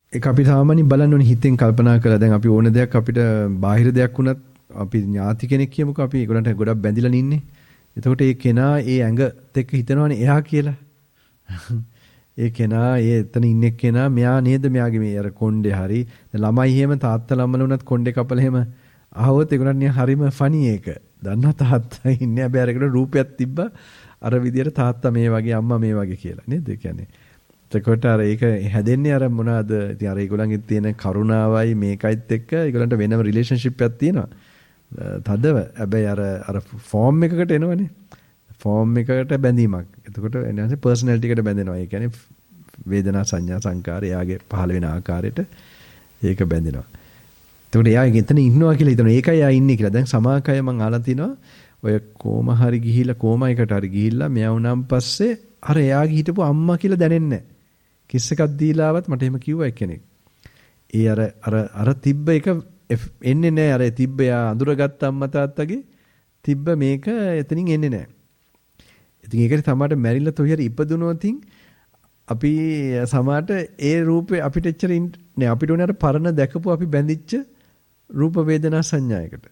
ඒක අපි සාමාන්‍යයෙන් බලන්න ඕනේ හිතෙන් කල්පනා කරලා. දැන් අපි ඕන දෙයක් අපිට බාහිර දෙයක් වුණත් අපි ඥාති කෙනෙක් කියමුකෝ අපි ඒගොල්ලන්ට ගොඩක් බැඳිලා ඉන්නේ. එතකොට ඒ කෙනා ඒ ඇඟත් එක්ක හිතනවනේ එයා කියලා. ඒ කෙනා ඒ එතන ඉන්නේ කෙනා මෙයා නේද මෙයාගේ මේ අර කොණ්ඩේ හරි. ළමයි එහෙම තාත්තා ළමල වුණත් කොණ්ඩේ කපලා එහෙම ආවොත් ඒගොල්ලන් නිකන් හරිම ෆනි ඒක. දන්නවා තාත්තා ඉන්නේ හැබැයි අරකට රූපයක් තිබ්බා අර විදියට තාත්තා මේ වගේ අම්මා මේ වගේ කියලා නේද? ඒ කියන්නේ එතකොට අර ඒක හැදෙන්නේ අර මොනවාද? ඉතින් අර ඒගොල්ලන්ගේ තියෙන කරුණාවයි මේකයිත් එක්ක ඒගොල්ලන්ට වෙනම රිලේෂන්ෂිප් එකක් තියෙනවා. තදව. හැබැයි අර ෆෝම් එකකට එනවනේ. ෆෝම් එකට බැඳීමක්. එතකොට එනවාසේ පර්සනැලිටි එකට බැඳෙනවා. ඒ කියන්නේ වේදනා සංඥා සංකාර එයාගේ පහළ වෙන ආකාරයට ඒක බැඳෙනවා. එතකොට එයා එතන ඉන්නවා කියලා හිතනවා. ඒකයි එයා ඉන්නේ කියලා. දැන් සමාකය මම අහලා තිනවා. ඔය කොම හරි ගිහිලා කොම එකට හරි ගිහිල්ලා මෙයා වුණාන් පස්සේ අර එයාගේ හිටපු අම්මා කියලා දැනෙන්නේ නැහැ. කිස් එකක් දීලාවත් මට එහෙම කිව්වා එක්කෙනෙක්. ඒ අර තිබ්බ එක එන්නේ නැහැ. අර තිබ්බ යා අඳුරගත්ත අම්මා තාත්තගේ තිබ්බ මේක එතනින් එන්නේ නැහැ. ඉතින් ඒකට තමයි මැරිලා තොහිර ඉපදුනොත් අපි සමාට ඒ රූපේ අපිට එච්චර නේ අපිට උනේ අර පරණ දැකපු අපි බැඳිච්ච රූප වේදනා සංඥායකට.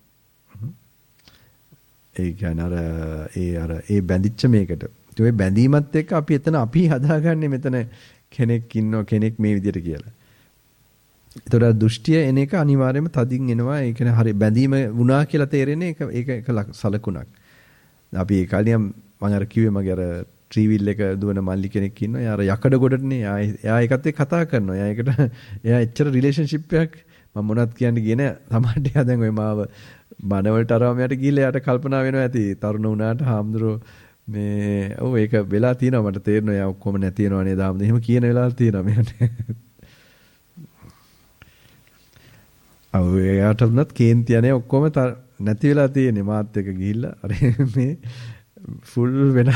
ඒ කියන්නේ ඒ බැඳිච්ච මේකට. ඒ බැඳීමත් එක්ක අපි එතන අපි හදාගන්නේ මෙතන කෙනෙක් ඉන්නව කෙනෙක් මේ විදිහට කියලා. ඒතර දෘෂ්ටිය එන එක අනිවාර්යයෙන්ම තදින් එනවා. ඒ කියන්නේ හරි බැඳීම වුණා කියලා තේරෙන්නේ ඒක සලකුණක්. අපි ඒ කාලියම් මම අර කිව්වේ මගේ අර ට්‍රීවිල් එක දුවන මල්ලි කෙනෙක් ඉන්නවා. එයා අර යකඩ ගොඩටනේ. එයා ඒකත් එක්ක කතා කරනවා. එයා එච්චර රිලේෂන්ෂිප් එකක් මම මොනවත් කියන්න ගියේ නෑ. සමහරට එයා දැන් ඔය මාව බණවලට අරවම යට ගිහලා එයාට කල්පනා වෙනවා ඇති. තරුණ වුණාට හාමුදුරුවෝ මේ ඔව් ඒක වෙලා තියෙනවා මට තේරෙනවා. එයා ඔක්කොම නැති වෙනවා නේද? ආමුද එහෙම කියන වෙලාවල් තියෙනවා මෙයාට. එයාට උනත් කේන්තියනේ ඔක්කොම නැති වෙලා තියෙන්නේ මාත් එක්ක ගිහිල්ලා. අර මේ ෆුල් වෙන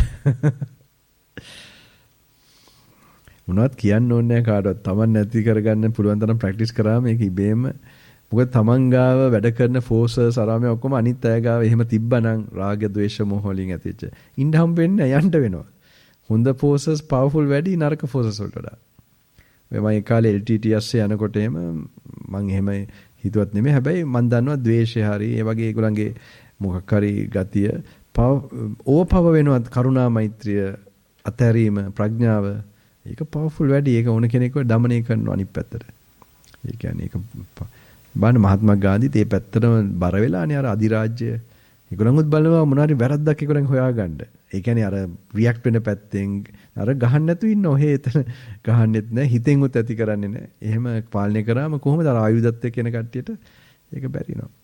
මොනවත් කියන්න ඕනේ නැහැ කාටවත්. Taman නැති කරගන්න පුළුවන් තරම් ප්‍රැක්ටිස් කරාම ඒක ඉබේම මොකද Taman ගාව වැඩ කරන ෆෝසස් අරාමේ ඔක්කොම අනිත් අය ගාව එහෙම තිබ්බනම් රාග ද්වේෂ මොහ වලින් ඇතිවෙච්ච ඉන්න හම්බෙන්නේ යන්න වෙනවා. හොඳ ෆෝසස් පවර්ෆුල් වැඩි නරක ෆෝසස් වලට වඩා. ඔය මම ඒ කාලේ LTTS යනකොට එහෙම මම එහෙම හිතුවත් නෙමෙයි. හැබැයි මම දන්නවා ද්වේෂය හරි ඒ වගේ ඒගොල්ලන්ගේ මොකක් හරි ගතිය ඕපව වෙනවා. කරුණා මෛත්‍රිය අතහැරීම ප්‍රඥාව ඒක පවර්ෆුල් වැඩි. ඒක ඕන කෙනෙක්ව দমনය කරනවා අනිත් පැත්තට. ඒ කියන්නේ ඒක බාන මහත්මා ගාන්ධිත් ඒ පැත්තටම බර වෙලානේ අර අධිරාජ්‍ය. ඒගොල්ලන්වත් බලනවා මොනවාරි වැරද්දක් ඒගොල්ලන් හොයාගන්න. ඒ කියන්නේ අර රියැක්ට් වෙන පැත්තෙන් අර ගහන්න නැතු ඉන්න ඔහේ එතන ගහන්නෙත් නැහැ. හිතෙන් උත් ඇති කරන්නේ නැහැ. එහෙම පාලනය කරාම කොහොමද අර ආයුධත් එක්ක එන කට්ටියට ඒක බැරිනවා.